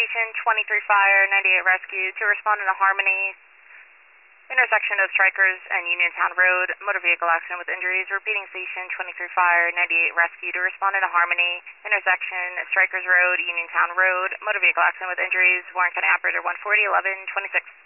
Station 23 Fire, 98 Rescue to respond in a Harmony, intersection of Strikers and Uniontown Road, motor vehicle accident with injuries. Repeating, Station 23 Fire, 98 Rescue to respond in a Harmony, intersection Strikers Road, Uniontown Road, motor vehicle accident with injuries. Warren County Operator 140, 11, 26.